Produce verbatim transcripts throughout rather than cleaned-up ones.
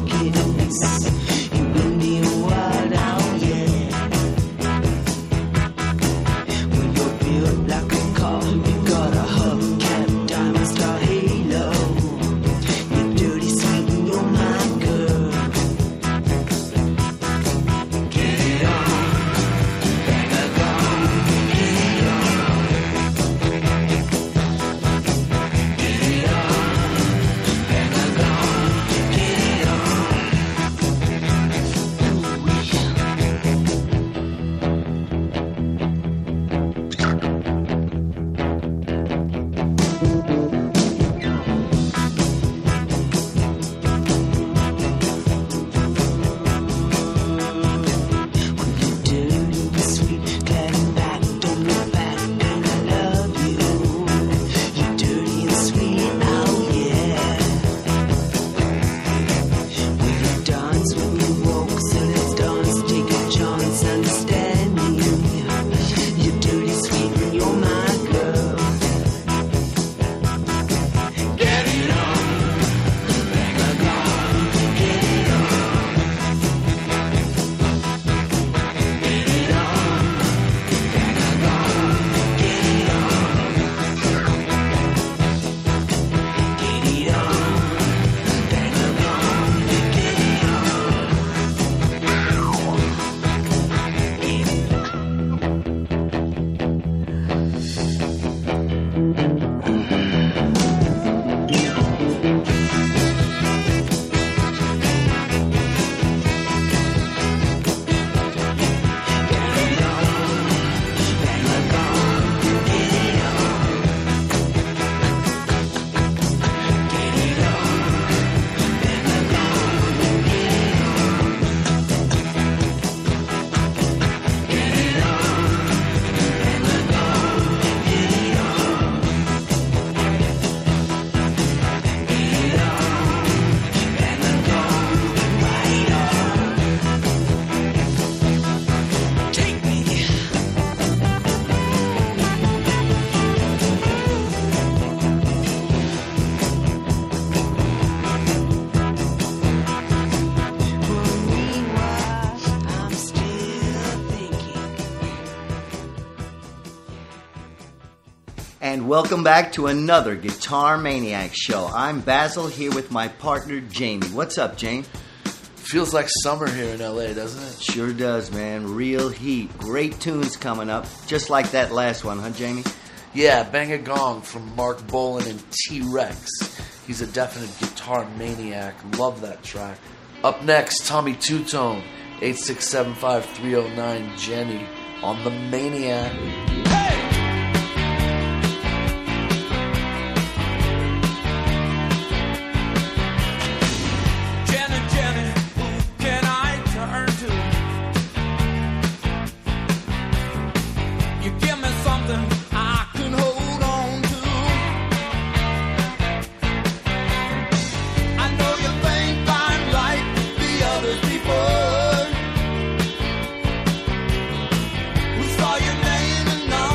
And welcome back to another Guitar Maniac show. I'm Basil here with my partner Jamie. What's up, Jamie? Feels like summer here in L A, doesn't it? Sure does, man. Real heat. Great tunes coming up. Just like that last one, huh, Jamie? Yeah, Bang a Gong from Mark Bolan and T-Rex. He's a definite guitar maniac. Love that track. Up next, Tommy Two-Tone, eight six seven five, three oh nine, Jenny on the Maniac. Hey! Saw your name and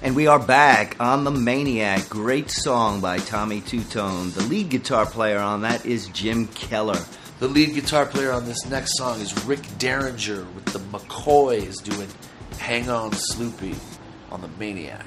And we are back on The Maniac. Great song by Tommy Tutone. The lead guitar player on that is Jim Keller. The lead guitar player on this next song is Rick Derringer with the McCoys doing Hang On Sloopy on The Maniac.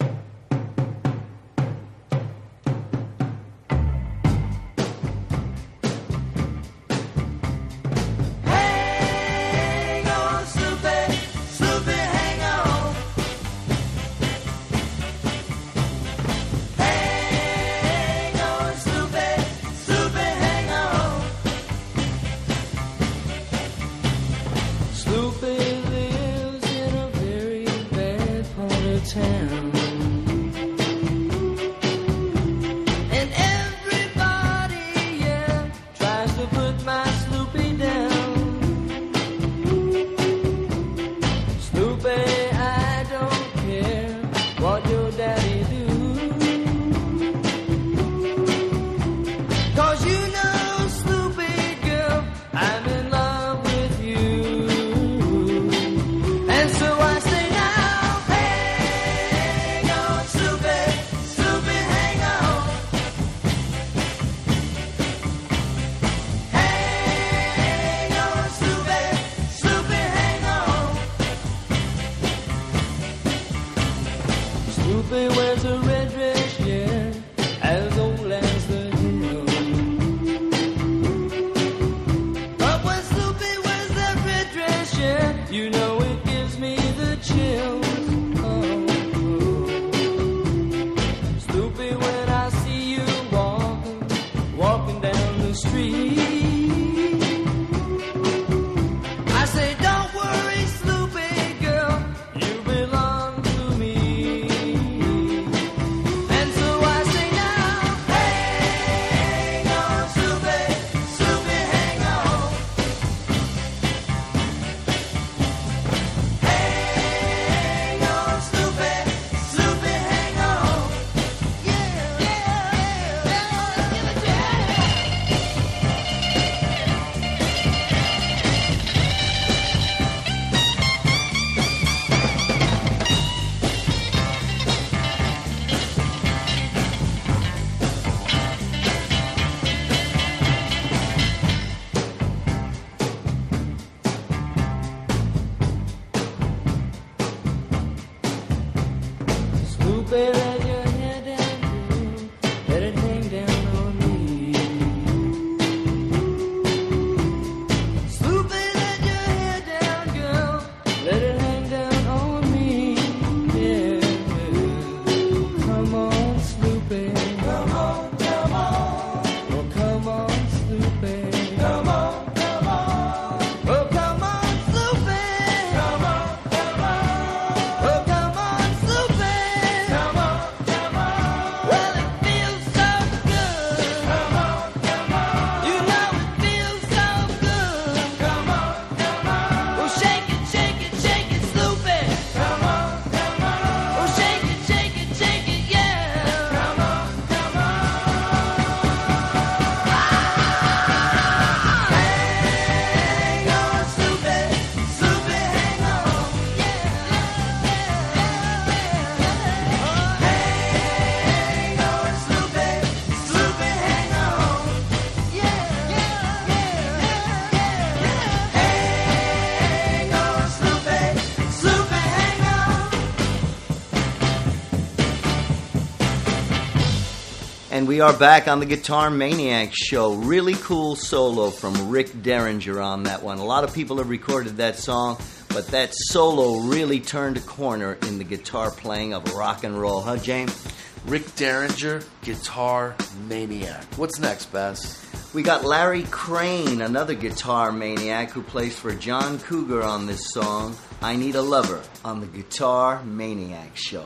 And we are back on the Guitar Maniac show. Really cool solo from Rick Derringer on that one. A lot of people have recorded that song, but that solo really turned a corner in the guitar playing of rock and roll. Huh, James? Rick Derringer, Guitar Maniac. What's next, Baz? We got Larry Crane, another guitar maniac who plays for John Cougar on this song, I Need a Lover, on the Guitar Maniac show.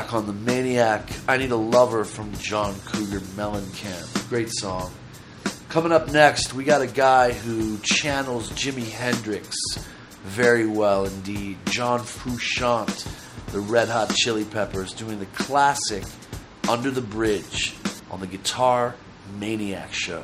back on the Maniac. I Need a Lover from John Cougar Mellencamp. Great song. Coming up next, we got a guy who channels Jimi Hendrix very well indeed. John Frusciante, the Red Hot Chili Peppers, doing the classic Under the Bridge on the Guitar Maniac Show.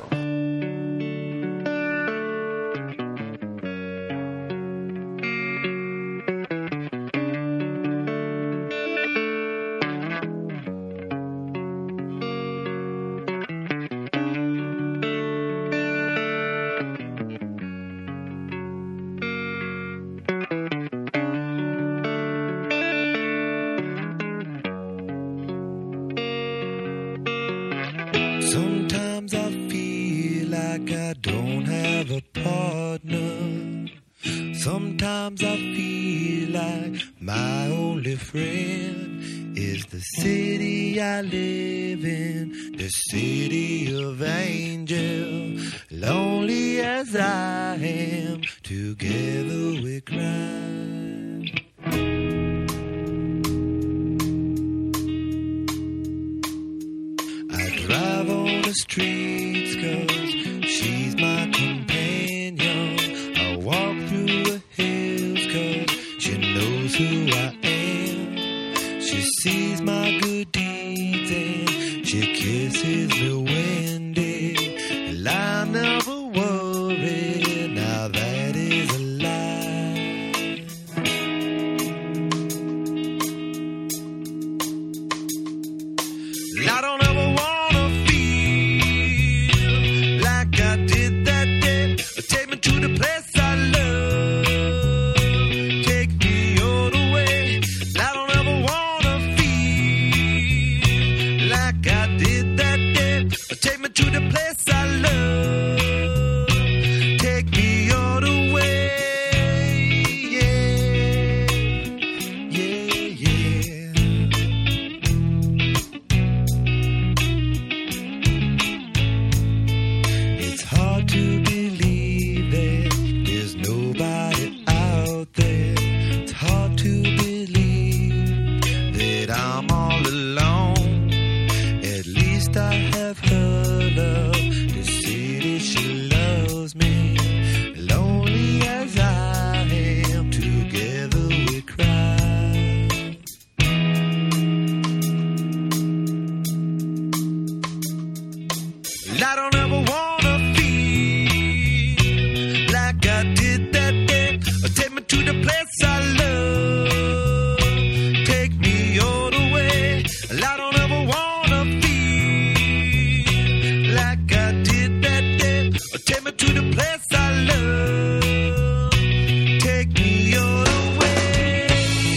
Sometimes I feel like I don't have a partner. Sometimes I feel like my only friend is the city I live in, the city of angels. Lonely as I am, together we cry. Drive on the streets 'cause she's my companion. I walk through the hills 'cause she knows who I am. She sees my good deeds and she kisses me when day. And I never worry, now that is a lie. I don't ever want to the place I love, take me all the way. I don't ever wanna feel like I did that day. Take me to the place I love, take me all the way. Yeah, yeah, yeah. It's hard to believe there's nobody out there. It's hard to believe that I'm all alone. At least I have her love, the city she loves me. Lonely as I am, together we cry. I don't ever wanna feel like I did that day. Take me to the place I love, take me all the way. I don't ever wanna feel like I did that day. Take me to the place I love, take me all the way.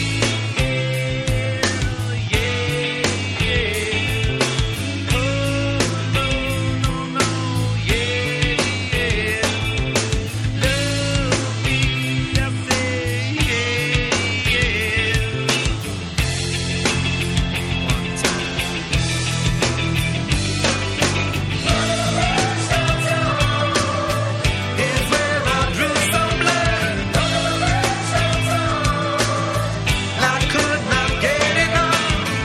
Yeah, yeah. Oh, no, no, no, yeah, yeah. Love me, I say, yeah, yeah. One time. Here's where I drew some blood. I could not get enough.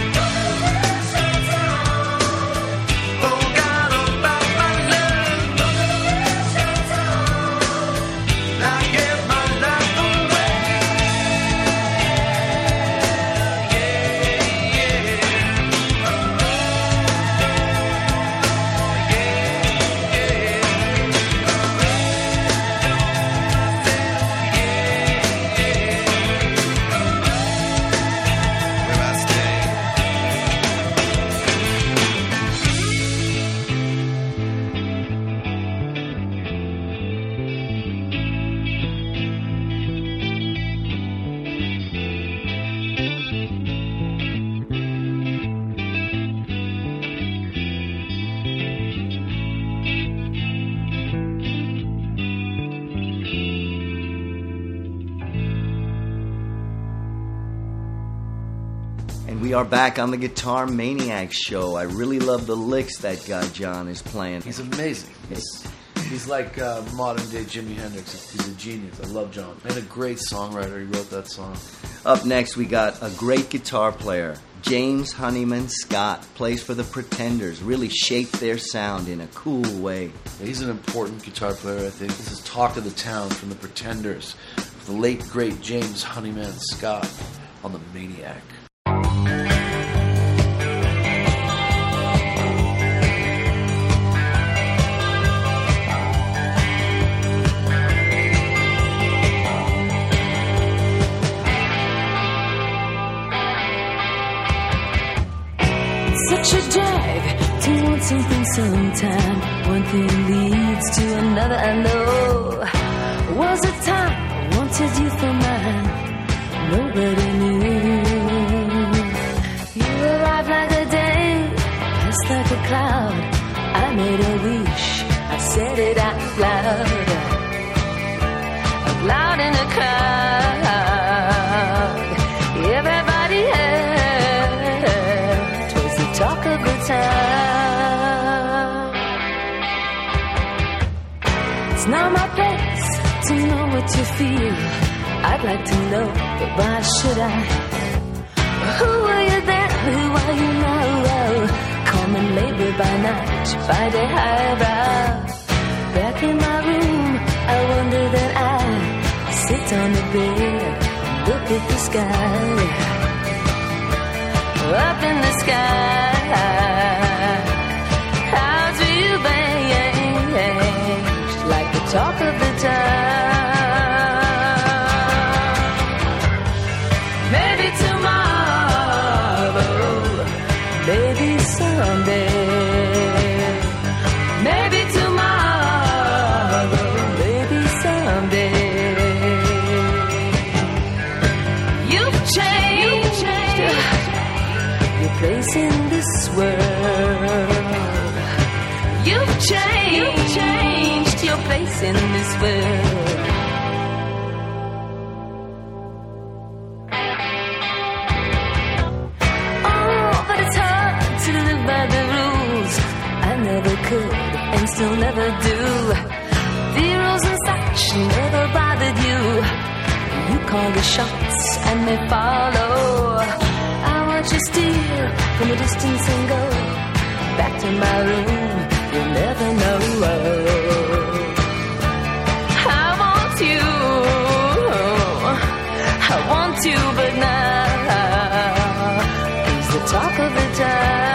Forgot about my love. I gave my life away. Where I stay. And we are back on the Guitar Maniac Show. I really love the licks that guy John is playing. He's amazing. He's, he's like uh, modern day Jimi Hendrix. He's a genius. I love John. And a great songwriter. He wrote that song. Up next, we got a great guitar player, James Honeyman Scott plays for the Pretenders, really shaped their sound in a cool way. He's an important guitar player, I think. This is Talk of the Town from the Pretenders, with the late, great James Honeyman Scott on the Maniac. Such a drag to want something sometime. One thing leads to another, I know. Was a time I wanted you for mine. Nobody knew. You arrived like a day, passed like a cloud. I made a wish, I said it out loud. Out loud in a crowd. Everybody heard. Talk of the town. It's not my place to know what you feel. I'd like to know, but why should I? Who are you then? Who are you now? Common labor by night, Friday highbrow. Back in my room, I wonder that I sit on the bed, look at the sky. Up in the sky, how do you change like the talk of the town? Maybe tomorrow, maybe someday, maybe tomorrow, maybe someday. You've changed, you've changed. Place in this world. You've changed, you've changed your place in this world. Oh, but it's hard to live by the rules. I never could and still never do. The rules and such never bothered you. You call the shots and they follow. You steal from a distance and go back to my room. You'll never know. I want you, I want you, but now he's the talk of the town.